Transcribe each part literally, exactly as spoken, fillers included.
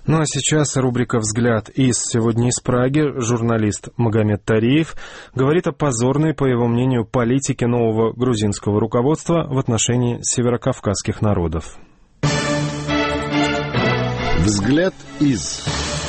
Ну а сейчас рубрика «Взгляд» из сегодня из Праги. Журналист Магомед Тариев говорит о позорной, по его мнению, политике нового грузинского руководства в отношении северокавказских народов. «Взгляд» из...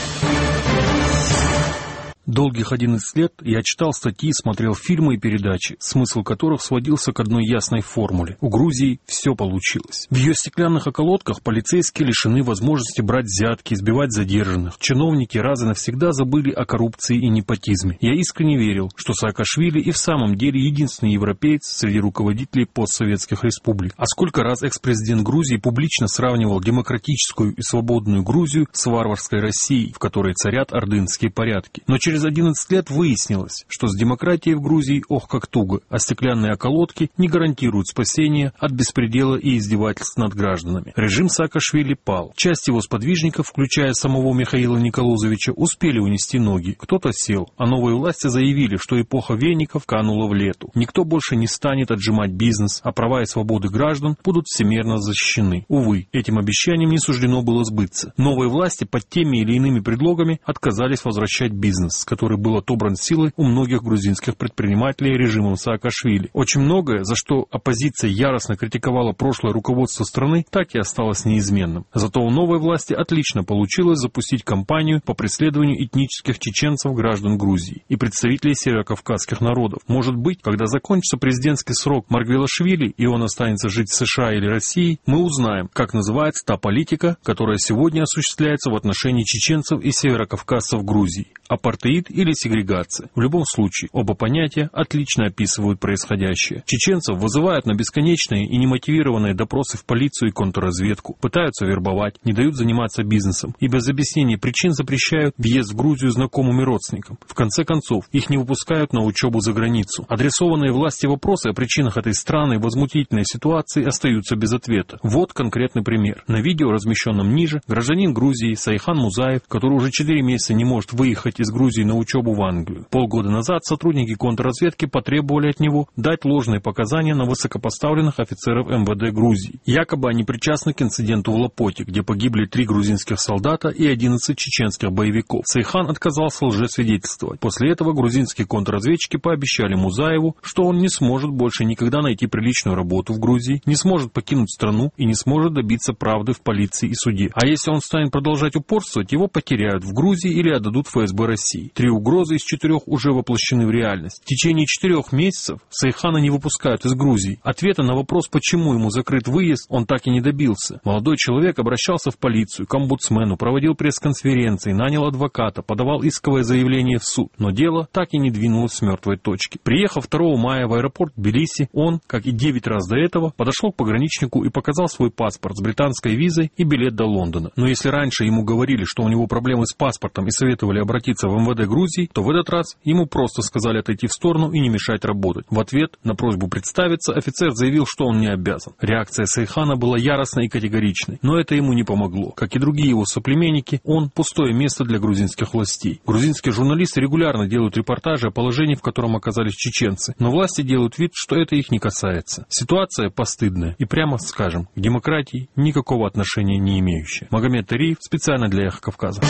Долгих одиннадцать лет я читал статьи, смотрел фильмы и передачи, смысл которых сводился к одной ясной формуле. У Грузии все получилось. В ее стеклянных околотках полицейские лишены возможности брать взятки, избивать задержанных. Чиновники раз и навсегда забыли о коррупции и непотизме. Я искренне верил, что Саакашвили и в самом деле единственный европеец среди руководителей постсоветских республик. А сколько раз экс-президент Грузии публично сравнивал демократическую и свободную Грузию с варварской Россией, в которой царят ордынские порядки. Но через Через одиннадцать лет выяснилось, что с демократией в Грузии ох как туго, а стеклянные околотки не гарантируют спасения от беспредела и издевательств над гражданами. Режим Саакашвили пал. Часть его сподвижников, включая самого Михаила Николозовича, успели унести ноги. Кто-то сел, а новые власти заявили, что эпоха веников канула в лету. Никто больше не станет отжимать бизнес, а права и свободы граждан будут всемерно защищены. Увы, этим обещаниям не суждено было сбыться. Новые власти под теми или иными предлогами отказались возвращать бизнес, который был отобран силой у многих грузинских предпринимателей режимом Саакашвили. Очень многое, за что оппозиция яростно критиковала прошлое руководство страны, так и осталось неизменным. Зато у новой власти отлично получилось запустить кампанию по преследованию этнических чеченцев, граждан Грузии и представителей северокавказских народов. Может быть, когда закончится президентский срок Маргвелашвили и он останется жить в США или России, мы узнаем, как называется та политика, которая сегодня осуществляется в отношении чеченцев и северокавказцев Грузии. Апартеид или сегрегация. В любом случае, оба понятия отлично описывают происходящее. Чеченцев вызывают на бесконечные и немотивированные допросы в полицию и контрразведку, пытаются вербовать, не дают заниматься бизнесом и без объяснения причин запрещают въезд в Грузию знакомым и родственникам. В конце концов, их не выпускают на учебу за границу. Адресованные власти вопросы о причинах этой странной возмутительной ситуации остаются без ответа. Вот конкретный пример. На видео, размещенном ниже, гражданин Грузии Сайхан Музаев, который уже четыре месяца не может выехать из Грузии на учебу в Англию. Полгода назад сотрудники контрразведки потребовали от него дать ложные показания на высокопоставленных офицеров эм вэ дэ Грузии. Якобы они причастны к инциденту в Лапоте, где погибли три грузинских солдата и одиннадцать чеченских боевиков. Сайхан отказался лжесвидетельствовать. После этого грузинские контрразведчики пообещали Музаеву, что он не сможет больше никогда найти приличную работу в Грузии, не сможет покинуть страну и не сможет добиться правды в полиции и суде. А если он станет продолжать упорствовать, его потеряют в Грузии или отдадут эф эс бэ России. Три угрозы из четырех уже воплощены в реальность. В течение четырех месяцев Сайхана не выпускают из Грузии. Ответа на вопрос, почему ему закрыт выезд, он так и не добился. Молодой человек обращался в полицию, к омбудсмену, проводил пресс-конференции, нанял адвоката, подавал исковое заявление в суд. Но дело так и не двинулось с мертвой точки. Приехав второго мая в аэропорт Тбилиси, он, как и девять раз до этого, подошел к пограничнику и показал свой паспорт с британской визой и билет до Лондона. Но если раньше ему говорили, что у него проблемы с паспортом и советовали обратиться в эм вэ дэ Грузии, то в этот раз ему просто сказали отойти в сторону и не мешать работать. В ответ на просьбу представиться офицер заявил, что он не обязан. Реакция Сайхана была яростной и категоричной, но это ему не помогло. Как и другие его соплеменники, он пустое место для грузинских властей. Грузинские журналисты регулярно делают репортажи о положении, в котором оказались чеченцы, но власти делают вид, что это их не касается. Ситуация постыдная и, прямо скажем, к демократии никакого отношения не имеющая. Магомед Тариев, специально для Эхо Кавказа.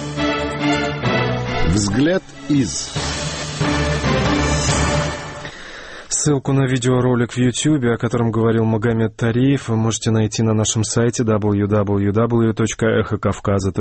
«Взгляд» из... Ссылку на видеоролик в Ютьюбе, о котором говорил Магомед Тариев, вы можете найти на нашем сайте дабл ю дабл ю дабл ю точка эхо кавказа точка ру.